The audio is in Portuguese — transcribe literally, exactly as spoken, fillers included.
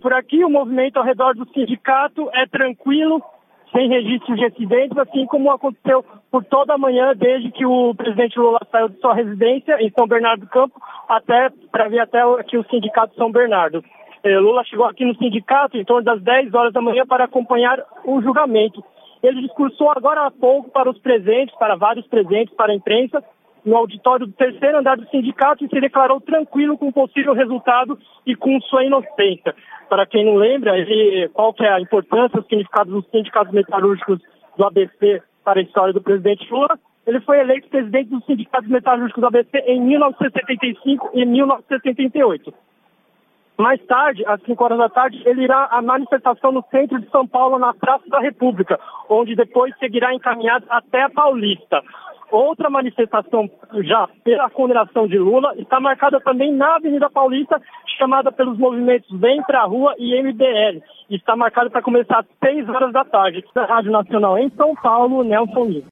por aqui, o movimento ao redor do sindicato é tranquilo, sem registros de acidentes, assim como aconteceu por toda a manhã, desde que o presidente Lula saiu de sua residência em São Bernardo do Campo, até para vir até aqui o sindicato São Bernardo. Lula chegou aqui no sindicato em torno das dez horas da manhã para acompanhar o julgamento. Ele discursou agora há pouco para os presentes, para vários presentes, para a imprensa, no auditório do terceiro andar do sindicato, e se declarou tranquilo com o possível resultado e com sua inocência. Para quem não lembra, ele, qual que é a importância, o significado dos sindicatos metalúrgicos do A B C para a história do presidente Lula, ele foi eleito presidente dos sindicatos metalúrgicos do A B C em mil novecentos e setenta e cinco e mil novecentos e setenta e oito. Mais tarde, às cinco horas da tarde, ele irá à manifestação no centro de São Paulo, na Praça da República, onde depois seguirá encaminhado até a Paulista. Outra manifestação, já pela condenação de Lula, está marcada também na Avenida Paulista, chamada pelos movimentos Vem Pra Rua e M B L. Está marcada para começar às seis horas da tarde. Da Rádio Nacional em São Paulo, Nelson Lima.